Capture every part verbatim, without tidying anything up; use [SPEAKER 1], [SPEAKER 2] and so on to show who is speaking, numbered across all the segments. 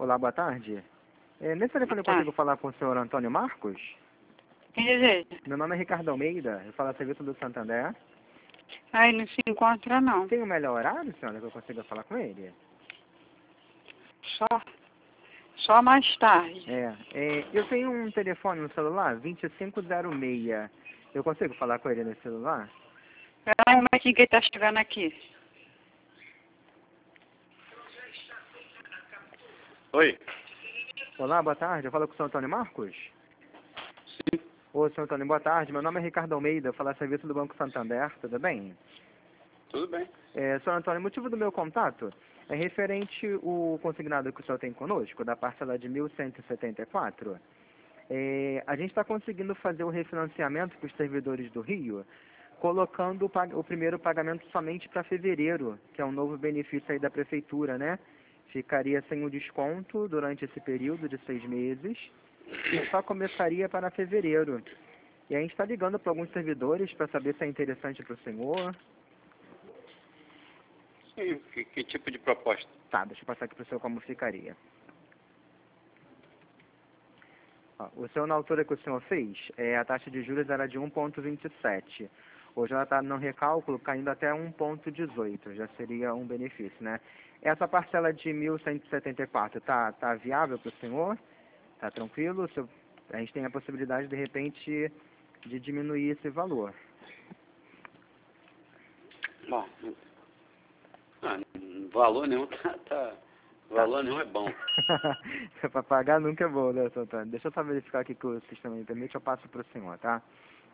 [SPEAKER 1] Olá, boa tarde. É, nesse telefone eu
[SPEAKER 2] Tá.
[SPEAKER 1] consigo falar com o senhor Antônio Marcos?
[SPEAKER 2] Quem deseja?
[SPEAKER 1] Meu nome é Ricardo Almeida, eu falo a serviço do Santander.
[SPEAKER 2] Aí não se encontra, não.
[SPEAKER 1] Tem o melhor horário, senhora, que eu consiga falar com ele?
[SPEAKER 2] Só, só mais tarde.
[SPEAKER 1] É, é, eu tenho um telefone no celular, vinte e cinco zero seis. Eu consigo falar com ele nesse celular?
[SPEAKER 2] Peraí um momentinho que ele tá chegando aqui.
[SPEAKER 3] Oi.
[SPEAKER 1] Olá, boa tarde, eu falo com o senhor Antônio Marcos?
[SPEAKER 3] Sim,
[SPEAKER 1] Ô, senhor Antônio, boa tarde, meu nome é Ricardo Almeida, eu falo a serviço do Banco Santander, tudo bem?
[SPEAKER 3] tudo bem.
[SPEAKER 1] É, senhor Antônio, o motivo do meu contato é referente o consignado que o senhor tem conosco, da parcela de mil cento e setenta e quatro. É, a gente está conseguindo fazer o refinanciamento para os servidores do Rio, colocando o, pag- o primeiro pagamento somente para fevereiro, que é um novo benefício aí da prefeitura, né? Ficaria sem o desconto durante esse período de seis meses e só começaria para fevereiro. E a gente está ligando para alguns servidores para saber se é interessante para o senhor.
[SPEAKER 3] Sim, que, que tipo de proposta?
[SPEAKER 1] Tá, deixa eu passar aqui para o senhor como ficaria. Ó, o senhor, na altura que o senhor fez, é, a taxa de juros era de um vírgula vinte e sete. Hoje ela está no recálculo caindo até um vírgula dezoito, já seria um benefício, né? Essa parcela de mil cento e setenta e quatro tá, tá viável para o senhor? Tá tranquilo? O senhor- a gente tem a possibilidade, de repente, de diminuir esse valor.
[SPEAKER 3] Bom, ah, valor nenhum tá, tá. Valor nenhum é bom.
[SPEAKER 1] Para pagar nunca é bom, né, seu Antônio? Deixa eu só verificar aqui que o sistema me permite, eu passo para o senhor, tá?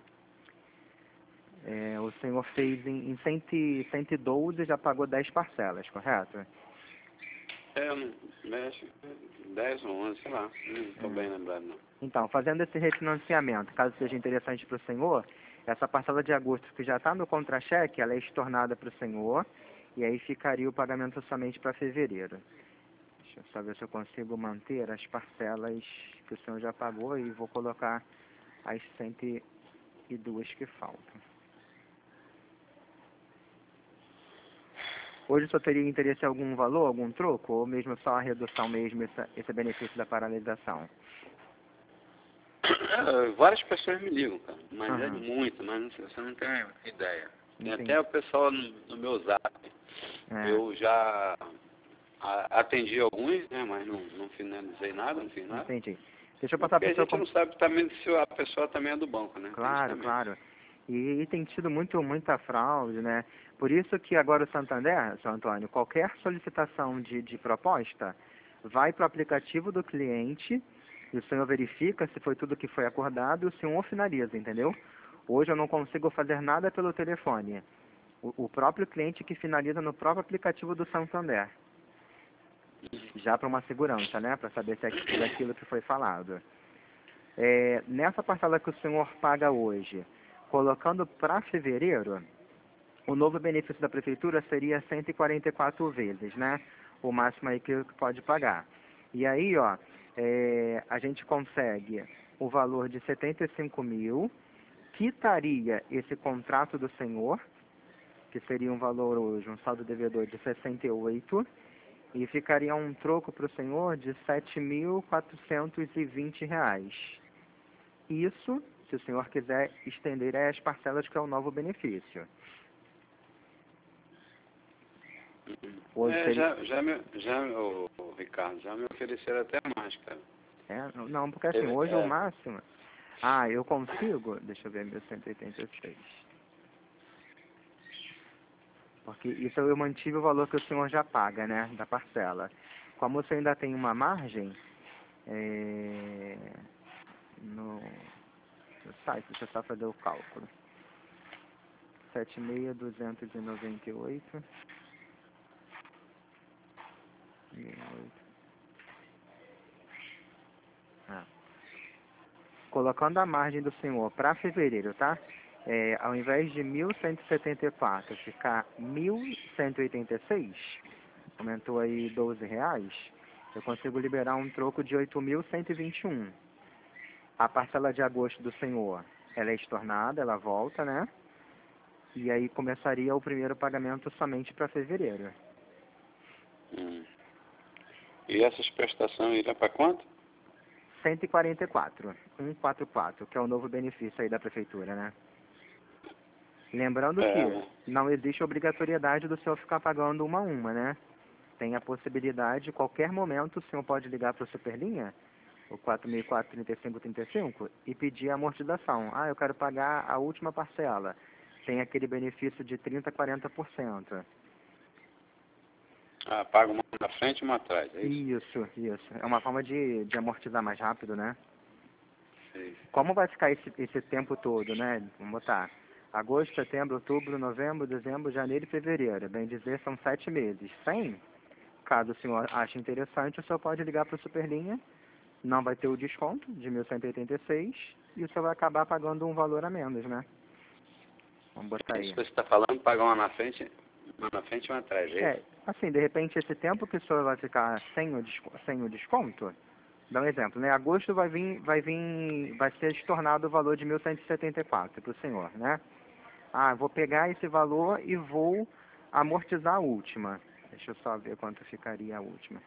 [SPEAKER 1] É, o senhor fez em, em cento e cento e doze, já pagou dez parcelas, correto?
[SPEAKER 3] É, um, dez, dez ou onze, sei lá. Não estou
[SPEAKER 1] Hum.
[SPEAKER 3] bem lembrado, não.
[SPEAKER 1] Então, fazendo esse refinanciamento, caso seja interessante para o senhor, essa parcela de agosto que já está no contra-cheque, ela é estornada para o senhor, e aí ficaria o pagamento somente para fevereiro. Deixa eu só ver se eu consigo manter as parcelas que o senhor já pagou e vou colocar as cento e duas que faltam. Hoje o senhor teria interesse em algum valor, algum troco, ou mesmo só a redução mesmo, essa, esse benefício da paralisação?
[SPEAKER 3] É, várias pessoas me ligam, cara, mas é
[SPEAKER 1] Aham.
[SPEAKER 3] muito, mas não sei, você não tem ideia. Tem
[SPEAKER 1] Entendi.
[SPEAKER 3] até o pessoal no, no meu zap.
[SPEAKER 1] É,
[SPEAKER 3] Eu já a- atendi alguns, né, mas não, não finalizei nada, não fiz nada.
[SPEAKER 1] entendi. Deixa eu passar
[SPEAKER 3] Porque
[SPEAKER 1] para
[SPEAKER 3] a
[SPEAKER 1] o senhor
[SPEAKER 3] gente
[SPEAKER 1] como...
[SPEAKER 3] não sabe também se a pessoa também é do banco, né? Tem isso
[SPEAKER 1] Claro,
[SPEAKER 3] também.
[SPEAKER 1] claro. E, e tem tido muito, muita fraude, né? Por isso que agora o Santander, São Antônio, qualquer solicitação de, de proposta vai para o aplicativo do cliente e o senhor verifica se foi tudo que foi acordado e o senhor finaliza, entendeu? Hoje eu não consigo fazer nada pelo telefone. O, o próprio cliente que finaliza no próprio aplicativo do Santander. Já para uma segurança, né? Para saber se é tudo aquilo que foi falado. É, nessa parcela que o senhor paga hoje, colocando para fevereiro, o novo benefício da prefeitura seria cento e quarenta e quatro vezes, né? O máximo aí que que pode pagar. E aí, ó, é, a gente consegue o valor de setenta e cinco mil, quitaria esse contrato do senhor, que seria um valor hoje, um saldo devedor de sessenta e oito, e ficaria um troco para o senhor de sete mil quatrocentos e vinte reais. Isso, se o senhor quiser estender as parcelas, que é o novo benefício. Hoje
[SPEAKER 3] É,
[SPEAKER 1] seria...
[SPEAKER 3] já, já me, já, o, Ricardo, já me ofereceram até mais, cara.
[SPEAKER 1] É, não, porque assim,
[SPEAKER 3] Ele-
[SPEAKER 1] hoje o
[SPEAKER 3] é,
[SPEAKER 1] máximo... Ah, eu consigo... Deixa eu ver, mil cento e oitenta e seis. Porque isso eu mantive o valor que o senhor já paga, né, da parcela. Como o senhor ainda tem uma margem, é, no, no site, deixa eu só fazer o cálculo. sete mil duzentos e noventa e oito. Ah. Colocando a margem do senhor para fevereiro, tá? É, ao invés de mil cento e setenta e quatro ficar mil cento e oitenta e seis, aumentou aí doze reais, eu consigo liberar um troco de oito mil cento e vinte e um. A parcela de agosto do senhor, ela é estornada, ela volta, né? E aí começaria o primeiro pagamento somente para fevereiro.
[SPEAKER 3] hum. E essas prestações irão para quanto?
[SPEAKER 1] cento e quarenta e quatro, cento e quarenta e quatro, que é o novo benefício aí da prefeitura, né? Lembrando
[SPEAKER 3] É.
[SPEAKER 1] que não existe obrigatoriedade do senhor ficar pagando uma a uma, né? Tem a possibilidade, qualquer momento, o senhor pode ligar para o Superlinha, o quatro mil e quatro, trinta e cinco, trinta e cinco, e pedir a amortização. Ah, eu quero pagar a última parcela. Tem aquele benefício de trinta, quarenta por cento.
[SPEAKER 3] Ah, paga uma na frente e uma atrás, é isso?
[SPEAKER 1] Isso, isso. É uma forma de, de amortizar mais rápido, né?
[SPEAKER 3] Sim.
[SPEAKER 1] Como vai ficar esse, esse tempo todo, né? Vamos botar agosto, setembro, outubro, novembro, dezembro, janeiro e fevereiro. Bem dizer, são sete meses. Sem, caso o senhor ache interessante, o senhor pode ligar para o Superlinha, não vai ter o desconto de mil cento e oitenta e seis e o senhor vai acabar pagando um valor a menos, né? Vamos botar aí.
[SPEAKER 3] Isso que você está falando, pagar uma na frente, uma na frente e uma atrás, é
[SPEAKER 1] É,
[SPEAKER 3] isso?
[SPEAKER 1] assim, de repente, esse tempo que o senhor vai ficar sem o, desco- sem o desconto, dá um exemplo, né? Agosto vai vir, vai vir, vai ser estornado o valor de mil cento e setenta e quatro para o senhor, né? Ah, vou pegar esse valor e vou amortizar a última. Deixa eu só ver quanto ficaria a última.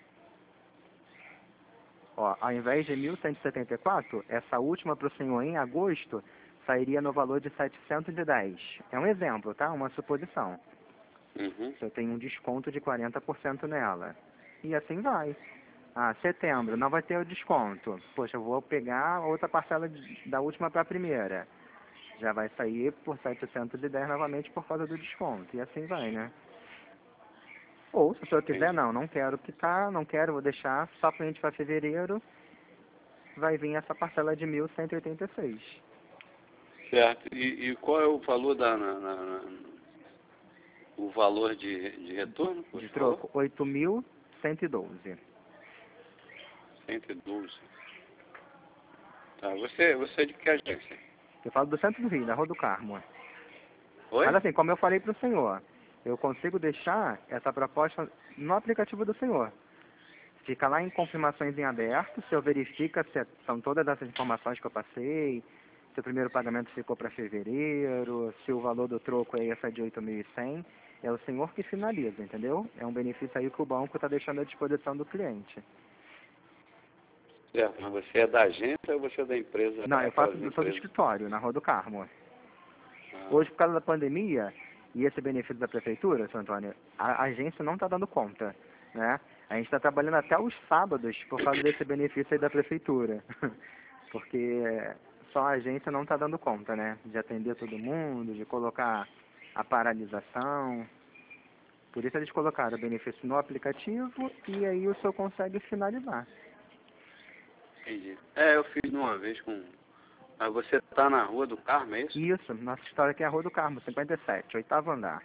[SPEAKER 1] Ó, ao invés de mil cento e setenta e quatro, essa última para o senhor em agosto sairia no valor de setecentos e dez. É um exemplo, tá? Uma suposição.
[SPEAKER 3] Uhum.
[SPEAKER 1] Eu tenho um desconto de quarenta por cento nela. E assim vai. Ah, setembro, não vai ter o desconto. Poxa, eu vou pegar outra parcela de- da última para a primeira. Já vai sair por setecentos e dez novamente por causa do desconto. E assim vai, né? Ou, se o senhor quiser,
[SPEAKER 3] Entendi.
[SPEAKER 1] não, não quero quitar, não quero, vou deixar só cliente para fevereiro, vai vir essa parcela de mil cento e oitenta e seis.
[SPEAKER 3] Certo. E, e qual é o valor da... Na, na, na, o valor de, de retorno? por
[SPEAKER 1] De
[SPEAKER 3] favor?
[SPEAKER 1] troco, oito mil cento e doze.
[SPEAKER 3] cento e doze. Tá, você, você é de que agência?
[SPEAKER 1] Eu falo do centro do Rio, da Rua do Carmo. Mas
[SPEAKER 3] Oi?
[SPEAKER 1] assim, como eu falei para o senhor, eu consigo deixar essa proposta no aplicativo do senhor. Fica lá em confirmações em aberto, o senhor verifica se é- são todas essas informações que eu passei, se o primeiro pagamento ficou para fevereiro, se o valor do troco é essa de oito mil e cem, é o senhor que finaliza, entendeu? É um benefício aí que o banco está deixando à disposição do cliente.
[SPEAKER 3] Certo, mas você é da agência ou você é da empresa?
[SPEAKER 1] Não, eu faço,
[SPEAKER 3] Aquelas
[SPEAKER 1] eu sou do
[SPEAKER 3] empresas?
[SPEAKER 1] escritório, na Rua do Carmo.
[SPEAKER 3] Ah,
[SPEAKER 1] Hoje, por causa da pandemia e esse benefício da prefeitura, seu Antônio, a agência não está dando conta, né? A gente está trabalhando até os sábados por causa desse benefício aí da prefeitura. Porque só a agência não está dando conta, né? De atender todo mundo, de colocar a paralisação. Por isso eles colocaram o benefício no aplicativo e aí o senhor consegue finalizar.
[SPEAKER 3] entendi. É, eu fiz uma vez com... Mas você está na Rua do Carmo, é isso?
[SPEAKER 1] Isso, nossa história aqui é a Rua do Carmo, cinquenta e sete, oitavo andar.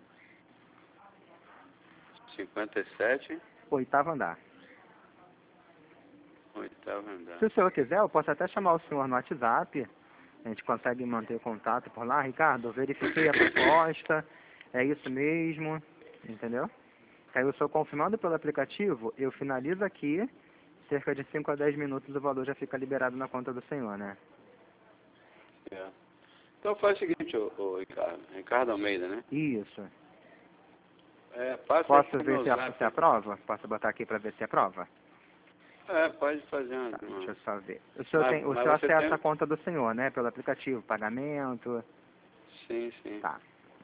[SPEAKER 3] cinquenta e sete,
[SPEAKER 1] Oitavo andar.
[SPEAKER 3] oitavo andar.
[SPEAKER 1] Se o senhor quiser, eu posso até chamar o senhor no WhatsApp. A gente consegue manter contato por lá. Ricardo, eu verifiquei a proposta. É isso mesmo. Entendeu? Aí o senhor confirmando pelo aplicativo, eu finalizo aqui. Cerca de cinco a dez minutos o valor já fica liberado na conta do senhor, né?
[SPEAKER 3] É. Então faz o seguinte, ô, ô, Ricardo. Ricardo Almeida, né?
[SPEAKER 1] Isso.
[SPEAKER 3] É, passa
[SPEAKER 1] Posso
[SPEAKER 3] aqui o
[SPEAKER 1] ver
[SPEAKER 3] meu
[SPEAKER 1] se, a,
[SPEAKER 3] zap.
[SPEAKER 1] se aprova? Posso botar aqui para ver se aprova?
[SPEAKER 3] É, pode fazer uma...
[SPEAKER 1] Tá, deixa
[SPEAKER 3] uma-
[SPEAKER 1] eu só ver. O senhor,
[SPEAKER 3] Mas,
[SPEAKER 1] tem, o
[SPEAKER 3] mas
[SPEAKER 1] senhor
[SPEAKER 3] você
[SPEAKER 1] acessa
[SPEAKER 3] tem...
[SPEAKER 1] a conta do senhor, né? Pelo aplicativo, pagamento.
[SPEAKER 3] Sim, sim.
[SPEAKER 1] Tá.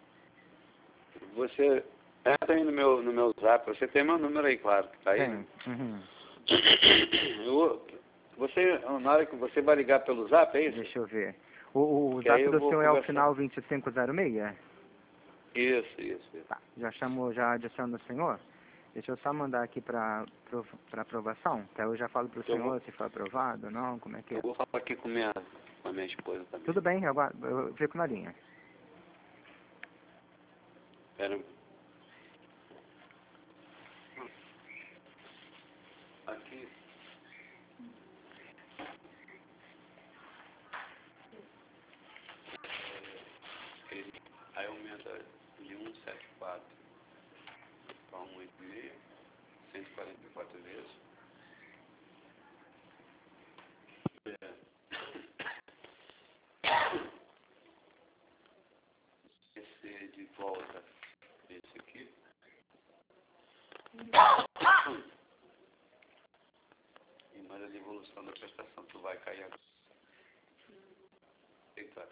[SPEAKER 3] Você entra aí no meu, no meu zap. Você tem meu número aí, claro, que tá aí, né?
[SPEAKER 1] Tem. Uhum.
[SPEAKER 3] Eu, você, na hora que você vai ligar pelo zap, é isso?
[SPEAKER 1] Deixa eu ver. O, o
[SPEAKER 3] Que aí
[SPEAKER 1] zap
[SPEAKER 3] eu
[SPEAKER 1] do
[SPEAKER 3] vou
[SPEAKER 1] senhor é o
[SPEAKER 3] conversar.
[SPEAKER 1] final vinte e cinco zero seis?
[SPEAKER 3] Isso, isso, isso.
[SPEAKER 1] Tá. Já chamo, já adiciono o senhor? Deixa eu só mandar aqui para para aprovação, que aí eu já falo para o
[SPEAKER 3] Eu
[SPEAKER 1] senhor
[SPEAKER 3] vou,
[SPEAKER 1] se foi aprovado ou não, como é que
[SPEAKER 3] eu
[SPEAKER 1] é.
[SPEAKER 3] vou falar aqui com, minha, com a minha esposa também.
[SPEAKER 1] Tudo bem, eu, aguardo- eu fico na linha.
[SPEAKER 3] Pera. Aqui. Ele, aí aumenta de cento e setenta e quatro para cento e oitenta e seis, cento e quarenta e quatro vezes. É. Esse de volta, esse aqui. mas a devolução da prestação, tu vai cair agora. Eita.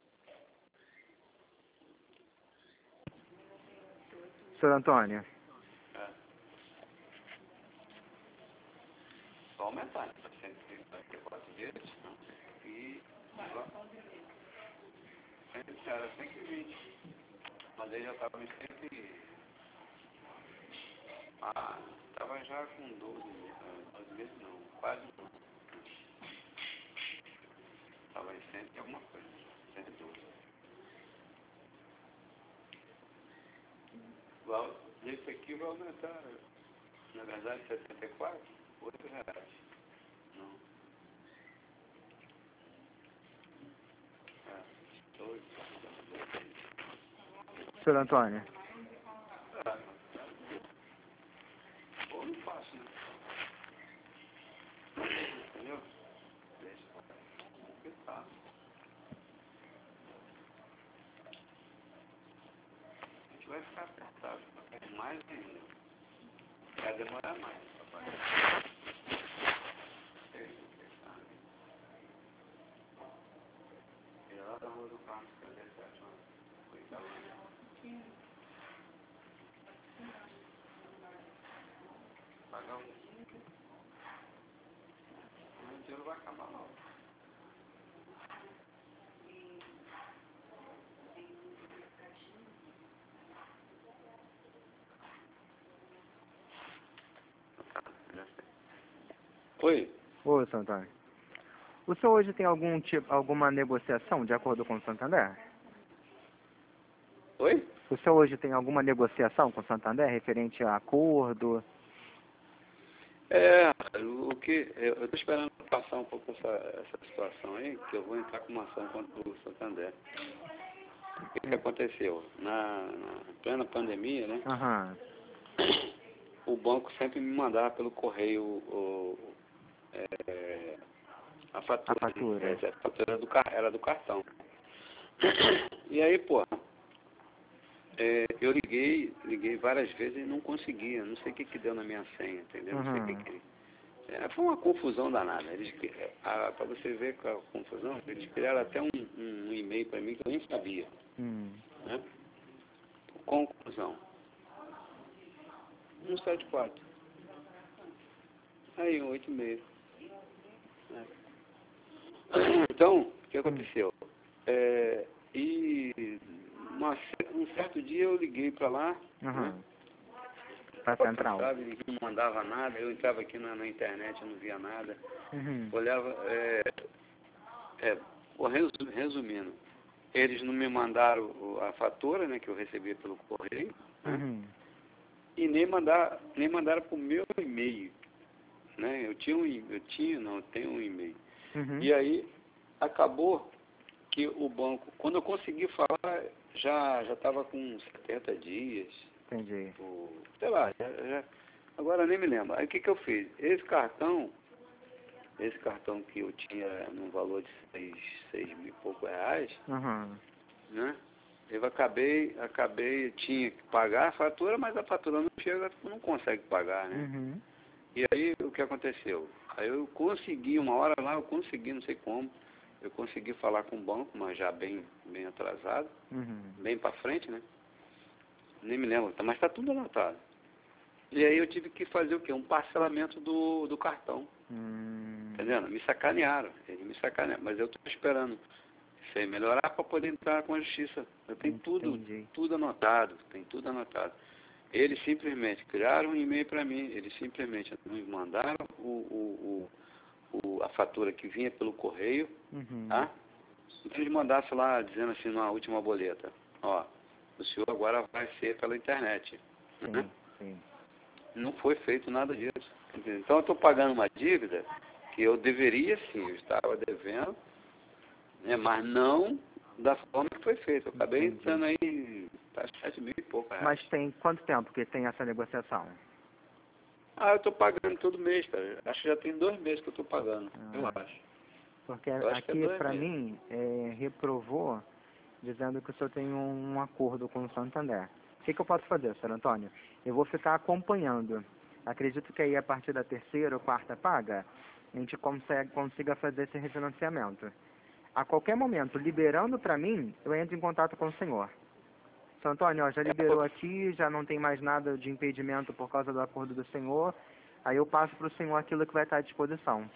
[SPEAKER 1] Senhor Antônio.
[SPEAKER 3] É. Só aumentar, né? Para cento e trinta e quatro vezes, não? E era cento e vinte. Mas ele já estava em cento e... Ah, estava já com doze, doze meses não, quase não. Estava em cento e alguma coisa, cento e doze. Igual, esse aqui vai aumentar, na verdade, setenta e quatro, oito reais. Não. É, oito.
[SPEAKER 1] Senhor Antônio.
[SPEAKER 3] Ah, ou não faço, né? Entendeu? Deixa. Tá. A gente vai ficar apertado, mais ainda. Vai demorar mais, papai. E lá da rua do Carlos, que é dezessete anos. Coitado. Pagar um. O dinheiro vai acabar logo. Oi?
[SPEAKER 1] Ô, senhor Antônio. O senhor hoje tem algum tipo, alguma negociação de acordo com o Santander?
[SPEAKER 3] Oi?
[SPEAKER 1] O senhor hoje tem alguma negociação com o Santander referente a acordo?
[SPEAKER 3] É, o que eu estou esperando passar um pouco essa, essa situação aí, que eu vou entrar com uma ação contra o Santander. O que, que aconteceu? Na, na plena pandemia, né?
[SPEAKER 1] Aham.
[SPEAKER 3] O banco sempre me mandava pelo correio o, é, a fatura.
[SPEAKER 1] A fatura.
[SPEAKER 3] Né? A fatura era do, car- era do cartão. E aí, pô, é, eu liguei, liguei várias vezes e não conseguia. Não sei o que que deu na minha senha, entendeu? Não sei o que
[SPEAKER 1] Uhum.
[SPEAKER 3] que... É, foi uma confusão danada. Eles, para você ver com a confusão, eles criaram até um, um, um e-mail para mim que eu nem sabia.
[SPEAKER 1] Hum.
[SPEAKER 3] Né? Conclusão. cento e setenta e quatro. Aí, um oito e meio. É. Então, o que aconteceu? É, e uma, um certo dia eu liguei para lá,
[SPEAKER 1] Uhum.
[SPEAKER 3] né?
[SPEAKER 1] Pra central.
[SPEAKER 3] Sabe, ninguém não mandava nada, eu entrava aqui na, na internet, eu não via nada.
[SPEAKER 1] Uhum.
[SPEAKER 3] Olhava, é, é, resu- resumindo, eles não me mandaram o- a fatura, né, que eu recebi pelo correio, né?
[SPEAKER 1] Uhum.
[SPEAKER 3] E nem, mandar, nem mandaram para o meu e-mail, né? Eu tinha um, e- eu tinha, não, eu tenho um e-mail.
[SPEAKER 1] Uhum.
[SPEAKER 3] E aí, acabou que o banco, quando eu consegui falar, já já estava com setenta dias,
[SPEAKER 1] Entendi.
[SPEAKER 3] ou, sei lá, já, já, agora nem me lembro. Aí o que que eu fiz? Esse cartão, esse cartão que eu tinha num valor de seis, seis mil e pouco reais,
[SPEAKER 1] Uhum.
[SPEAKER 3] né? Eu acabei, acabei, tinha que pagar a fatura, mas a fatura não chega, não consegue pagar, né?
[SPEAKER 1] Uhum.
[SPEAKER 3] E aí o que aconteceu? Aí eu consegui, uma hora lá, eu consegui, não sei como, eu consegui falar com o banco, mas já bem, bem atrasado,
[SPEAKER 1] Uhum.
[SPEAKER 3] bem para frente, né? Nem me lembro, mas está tudo anotado. E aí eu tive que fazer o quê? Um parcelamento do, do cartão.
[SPEAKER 1] Hum.
[SPEAKER 3] Entendendo? Me sacanearam, eles me sacanearam, mas eu estou esperando isso aí melhorar para poder entrar com a justiça. Eu tenho tudo,
[SPEAKER 1] Entendi.
[SPEAKER 3] tudo anotado, tem tudo anotado. Eles simplesmente criaram um e-mail para mim, eles simplesmente me mandaram o, o, o, o, a fatura que vinha pelo correio,
[SPEAKER 1] Uhum.
[SPEAKER 3] tá? Então eles mandassem lá dizendo assim na última boleta, ó, o senhor agora vai ser pela internet. Né?
[SPEAKER 1] Sim, sim.
[SPEAKER 3] Não foi feito nada disso. Entendeu? Então eu estou pagando uma dívida que eu deveria sim, eu estava devendo, né, mas não da forma que foi feito. Eu acabei
[SPEAKER 1] Entendi.
[SPEAKER 3] entrando aí para sete mil e pouco reais.
[SPEAKER 1] Mas tem quanto tempo que tem essa negociação?
[SPEAKER 3] Ah, eu estou pagando todo mês, cara. Acho que já tem dois meses que eu estou pagando, eu
[SPEAKER 1] Ah,
[SPEAKER 3] acho.
[SPEAKER 1] porque
[SPEAKER 3] Eu acho que é
[SPEAKER 1] aqui,
[SPEAKER 3] dois
[SPEAKER 1] para
[SPEAKER 3] meses.
[SPEAKER 1] mim, é, reprovou, dizendo que o senhor tem um, um acordo com o Santander. O que, que eu posso fazer, senhor Antônio? Eu vou ficar acompanhando. Acredito que aí, a partir da terceira ou quarta paga, a gente consegue, consiga fazer esse refinanciamento. A qualquer momento, liberando para mim, eu entro em contato com o senhor. Seu Antônio, ó, já liberou aqui, já não tem mais nada de impedimento por causa do acordo do senhor, aí eu passo para o senhor aquilo que vai estar à disposição.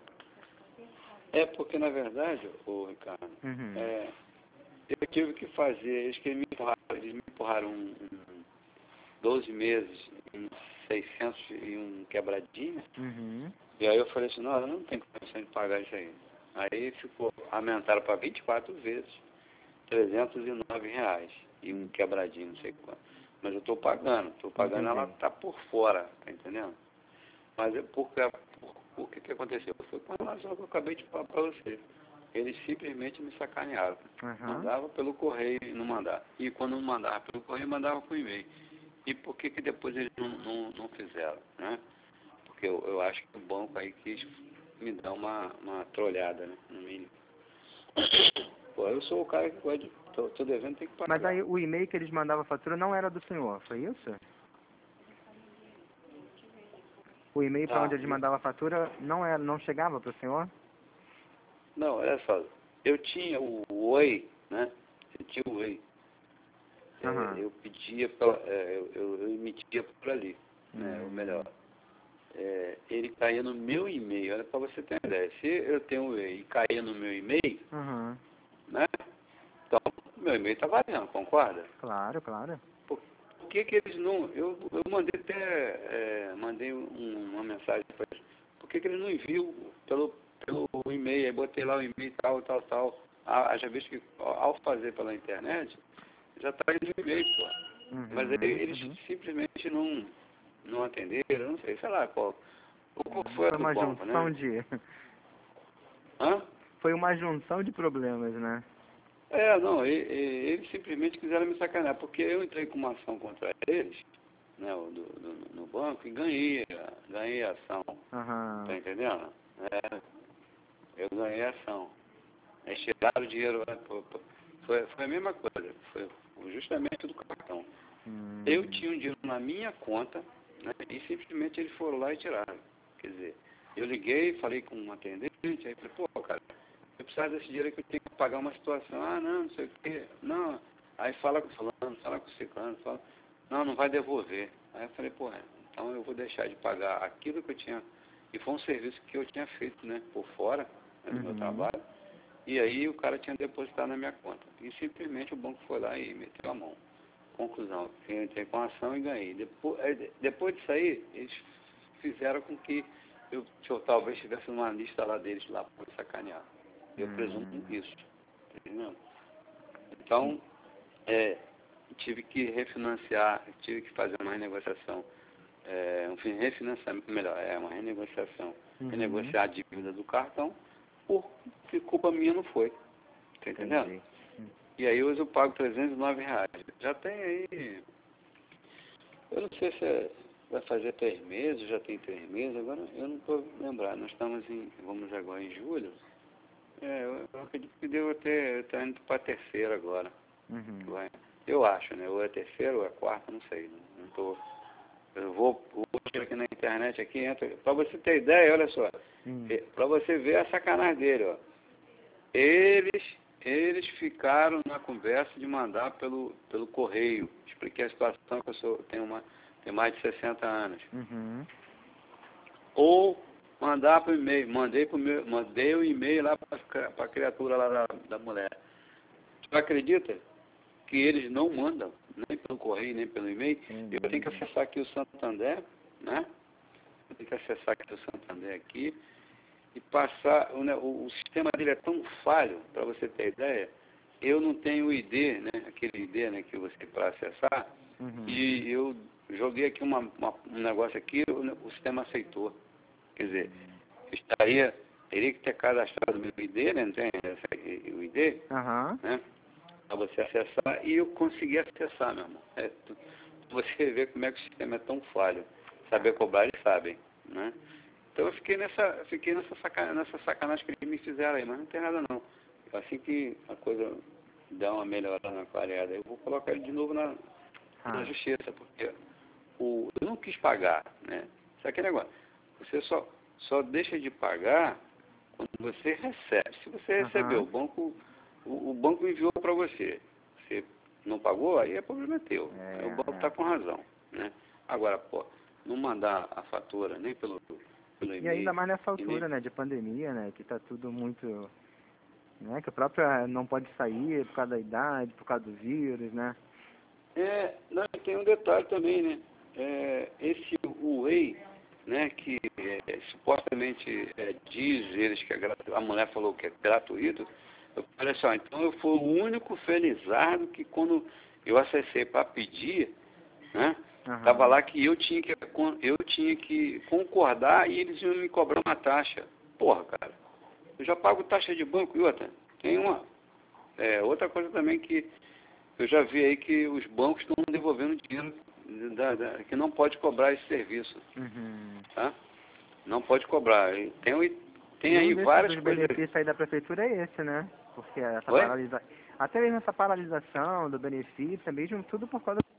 [SPEAKER 3] É porque, na verdade, ô Ricardo,
[SPEAKER 1] Uhum.
[SPEAKER 3] é, eu tive que fazer, eles, que me empurraram, eles me empurraram um, um doze meses, um seiscentos e um quebradinho,
[SPEAKER 1] Uhum.
[SPEAKER 3] e aí eu falei assim, não, eu não tenho condição de pagar isso aí. Aí ficou, aumentaram para vinte e quatro vezes, trezentos e nove reais, e um quebradinho, não sei quanto. Mas eu estou pagando, estou pagando,
[SPEAKER 1] Entendi.
[SPEAKER 3] ela está por fora, tá entendendo? Mas é porque, por, por que que aconteceu? Foi com relação ao que eu acabei de falar para você. Eles simplesmente me sacanearam.
[SPEAKER 1] Uhum.
[SPEAKER 3] Mandava pelo correio e não mandava. E quando não mandava pelo correio, mandava por e-mail. E por que que depois eles não, não, não fizeram, né? Porque eu, eu acho que o banco aí quis me dar uma, uma trolhada, né? No mínimo. Pô, eu sou o cara que pode, tô, tô devendo, tem que pagar.
[SPEAKER 1] Mas aí o e-mail que eles mandavam a fatura não era do senhor, foi isso? O e-mail para
[SPEAKER 3] Ah,
[SPEAKER 1] onde eles mandavam a fatura não era, não chegava para o senhor?
[SPEAKER 3] não, olha só. Eu tinha o Oi, né? Eu tinha o Oi. É,
[SPEAKER 1] Uhum.
[SPEAKER 3] eu pedia, pra, é, eu, eu, eu emitia por ali, né?
[SPEAKER 1] Hum.
[SPEAKER 3] Ou melhor, é, ele caía no meu e-mail. Olha, para você ter uma ideia. Se eu tenho o Oi e caía no meu e-mail,
[SPEAKER 1] Uhum.
[SPEAKER 3] né? Então, meu e-mail está valendo, concorda?
[SPEAKER 1] Claro, claro.
[SPEAKER 3] Por, por que que eles não... Eu, eu mandei até... É, mandei um, uma mensagem para eles. Por que que eles não enviam pelo, pelo e-mail? Aí botei lá o e-mail tal, tal, tal. Ah, já visto que ao fazer pela internet, já está indo no e-mail, pô.
[SPEAKER 1] Uhum.
[SPEAKER 3] Mas aí eles
[SPEAKER 1] Uhum.
[SPEAKER 3] simplesmente não, não atenderam, eu não sei, sei lá qual. Qual foi a
[SPEAKER 1] Foi
[SPEAKER 3] do
[SPEAKER 1] uma
[SPEAKER 3] banco,
[SPEAKER 1] junção
[SPEAKER 3] né?
[SPEAKER 1] de...
[SPEAKER 3] Hã?
[SPEAKER 1] Foi uma junção de problemas, né?
[SPEAKER 3] É, não, e, e, eles simplesmente quiseram me sacanear, porque eu entrei com uma ação contra eles, né, do, do, no banco, e ganhei, ganhei a ação,
[SPEAKER 1] Aham.
[SPEAKER 3] tá entendendo? É, eu ganhei a ação. Eles tiraram o dinheiro, né, pô, pô, foi, foi a mesma coisa, foi justamente do cartão.
[SPEAKER 1] Hum.
[SPEAKER 3] Eu tinha um dinheiro na minha conta, né, e simplesmente eles foram lá e tiraram. Quer dizer, eu liguei, falei com um atendente, aí falei, pô, cara, eu preciso desse dinheiro que eu tenho que pagar uma situação. Ah, não, não sei o quê. Não. Aí fala com o fulano, fala com o ciclano, fala, não, não vai devolver. Aí eu falei, pô, então eu vou deixar de pagar aquilo que eu tinha, e foi um serviço que eu tinha feito, né, por fora, né, do meu
[SPEAKER 1] Uhum.
[SPEAKER 3] trabalho, e aí o cara tinha depositado na minha conta. E simplesmente o banco foi lá e meteu a mão. Conclusão, eu entrei com a ação e ganhei. Depois, depois disso aí, eles fizeram com que eu, que eu talvez estivesse numa lista lá deles, lá para sacanear. Eu presumo
[SPEAKER 1] Hum.
[SPEAKER 3] isso. Entendeu? Então, é, tive que refinanciar, tive que fazer uma renegociação. É, um refinanciamento, melhor, é uma renegociação.
[SPEAKER 1] Uhum.
[SPEAKER 3] Renegociar a dívida do cartão, porque culpa minha não foi. Tá entendendo?
[SPEAKER 1] Entendi. Hum.
[SPEAKER 3] E aí hoje eu pago trezentos e nove reais. Já tem aí, eu não sei se é, vai fazer três meses, já tem três meses, agora eu não estou lembrando. Nós estamos em, vamos agora em julho. É, eu, eu acredito que deu até, está indo para a terceira agora.
[SPEAKER 1] Uhum.
[SPEAKER 3] Vai. Eu acho, né? Ou é terceira ou é quarta, não sei. Não, não tô, eu vou, vou aqui na internet, aqui entra. Para você ter ideia, olha só.
[SPEAKER 1] Hum.
[SPEAKER 3] Para você ver a sacanagem dele, ó. Eles, eles ficaram na conversa de mandar pelo, pelo correio. Expliquei a situação que eu sou, tenho, uma, tenho mais de sessenta anos.
[SPEAKER 1] Uhum.
[SPEAKER 3] Ou mandar por e-mail. Mandei, pro meu, mandei o e-mail lá para a criatura lá da, da mulher. Você acredita que eles não mandam, nem pelo correio, nem pelo e-mail?
[SPEAKER 1] Entendi.
[SPEAKER 3] Eu tenho que acessar aqui o Santander, né? Eu tenho que acessar aqui o Santander aqui e passar, o, né, o, o sistema dele é tão falho, para você ter ideia, eu não tenho o I D, né, aquele I D, né, que você para acessar,
[SPEAKER 1] Uhum.
[SPEAKER 3] e eu joguei aqui uma, uma, um negócio aqui, o, o sistema aceitou. Quer dizer, eu estaria, teria que ter cadastrado o meu I D, né, não tem essa, o I D,
[SPEAKER 1] Aham.
[SPEAKER 3] né, para você acessar, e eu consegui acessar, meu irmão. É, tu, você vê como é que o sistema é tão falho. Saber cobrar, eles sabem, né? Então eu fiquei nessa, fiquei nessa, saca, nessa sacanagem que eles me fizeram aí, mas não tem nada não. Assim que a coisa dá uma melhorada na clareada, eu vou colocar ele de novo na,
[SPEAKER 1] Ah.
[SPEAKER 3] na justiça, porque o, eu não quis pagar, né? Sabe aquele negócio? Você só, só deixa de pagar quando você recebe. Se você recebeu,
[SPEAKER 1] Aham.
[SPEAKER 3] o banco, o, o banco enviou para você. Você não pagou, aí é problema teu.
[SPEAKER 1] É,
[SPEAKER 3] Aí o banco
[SPEAKER 1] é.
[SPEAKER 3] está com razão, né? Agora, pô, não mandar a fatura nem pelo, pelo
[SPEAKER 1] E
[SPEAKER 3] e-mail.
[SPEAKER 1] ainda mais nessa
[SPEAKER 3] e nem-
[SPEAKER 1] altura, né, de pandemia, né, que tá tudo muito, né, que o próprio eh, não pode sair por causa da idade, por causa do vírus, né.
[SPEAKER 3] É, não, e tem um detalhe também, né? É, esse Whey, né, que é, supostamente é, diz eles que é gratuito, a mulher falou que é gratuito. Eu falei assim, ó, então eu fui o único felizardo que quando eu acessei para pedir, né,
[SPEAKER 1] Aham.
[SPEAKER 3] tava lá que eu tinha que eu tinha que concordar e eles iam me cobrar uma taxa. Porra, cara, eu já pago taxa de banco e outra. Tem uma é, outra coisa também que eu já vi aí que os bancos estão devolvendo dinheiro da, da, que não pode cobrar esse serviço,
[SPEAKER 1] Uhum.
[SPEAKER 3] tá? Não pode cobrar. E Tem, o- tem
[SPEAKER 1] E um
[SPEAKER 3] aí
[SPEAKER 1] desses
[SPEAKER 3] várias
[SPEAKER 1] dos
[SPEAKER 3] coisas.
[SPEAKER 1] benefícios aí da prefeitura é esse, né, porque essa
[SPEAKER 3] Oi?
[SPEAKER 1] paralisa... até mesmo essa paralisação do benefício, é mesmo tudo por causa